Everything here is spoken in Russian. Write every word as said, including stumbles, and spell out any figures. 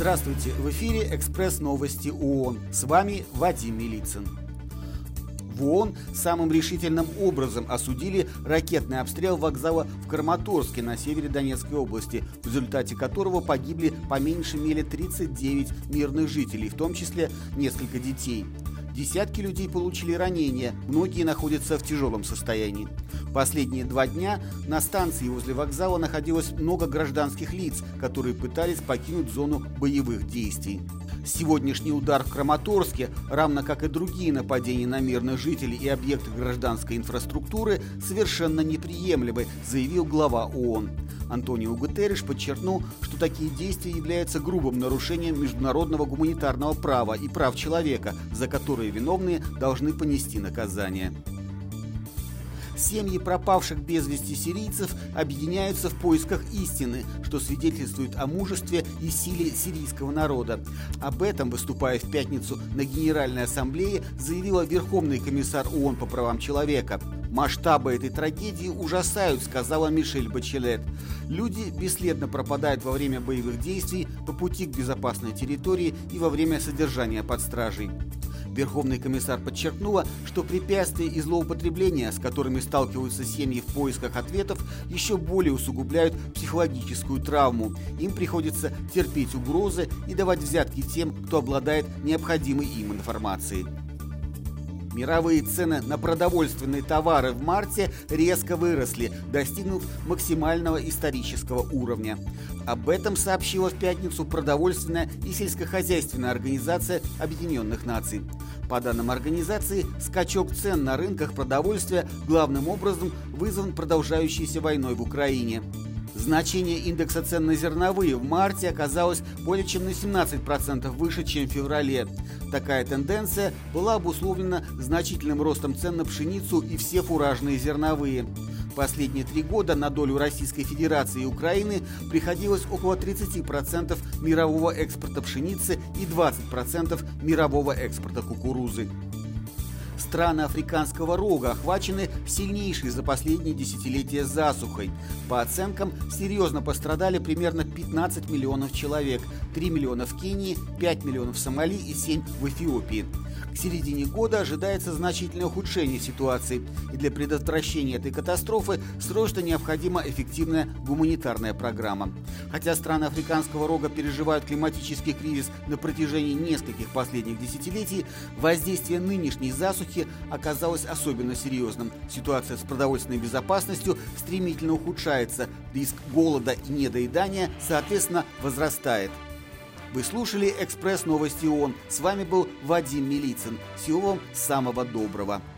Здравствуйте! В эфире «Экспресс-новости ООН». С вами Вадим Милицын. В ООН самым решительным образом осудили ракетный обстрел вокзала в Краматорске на севере Донецкой области, в результате которого погибли по меньшей мере тридцать девять мирных жителей, в том числе несколько детей. Десятки людей получили ранения, многие находятся в тяжелом состоянии. Последние два дня на станции возле вокзала находилось много гражданских лиц, которые пытались покинуть зону боевых действий. Сегодняшний удар в Краматорске, равно как и другие нападения на мирных жителей и объекты гражданской инфраструктуры, совершенно неприемлемы, заявил глава ООН. Антонио Гутерриш подчеркнул, что такие действия являются грубым нарушением международного гуманитарного права и прав человека, за которые виновные должны понести наказание. Семьи пропавших без вести сирийцев объединяются в поисках истины, что свидетельствует о мужестве и силе сирийского народа. Об этом, выступая в пятницу на Генеральной Ассамблее, заявила Верховный комиссар ООН по правам человека. «Масштабы этой трагедии ужасают», — сказала Мишель Бачелет. «Люди бесследно пропадают во время боевых действий, по пути к безопасной территории и во время содержания под стражей». Верховный комиссар подчеркнула, что препятствия и злоупотребления, с которыми сталкиваются семьи в поисках ответов, еще более усугубляют психологическую травму. Им приходится терпеть угрозы и давать взятки тем, кто обладает необходимой им информацией. Мировые цены на продовольственные товары в марте резко выросли, достигнув максимального исторического уровня. Об этом сообщила в пятницу Продовольственная и сельскохозяйственная организация Объединенных Наций. По данным организации, скачок цен на рынках продовольствия главным образом вызван продолжающейся войной в Украине. Значение индекса цен на зерновые в марте оказалось более чем на семнадцать процентов выше, чем в феврале. Такая тенденция была обусловлена значительным ростом цен на пшеницу и все фуражные зерновые. Последние три года на долю Российской Федерации и Украины приходилось около тридцати процентов мирового экспорта пшеницы и двадцати процентов мирового экспорта кукурузы. Страны Африканского рога охвачены сильнейшей за последние десятилетия засухой. По оценкам, серьезно пострадали примерно пятнадцать миллионов человек, три миллиона в Кении, пять миллионов в Сомали и семь в Эфиопии. К середине года ожидается значительное ухудшение ситуации, и для предотвращения этой катастрофы срочно необходима эффективная гуманитарная программа. Хотя страны Африканского рога переживают климатический кризис на протяжении нескольких последних десятилетий, воздействие нынешней засухи оказалось особенно серьезным. Ситуация с продовольственной безопасностью стремительно ухудшается, риск голода и недоедания, соответственно, возрастает. Вы слушали «Экспресс-новости ООН». С вами был Вадим Милицын. Всего вам самого доброго.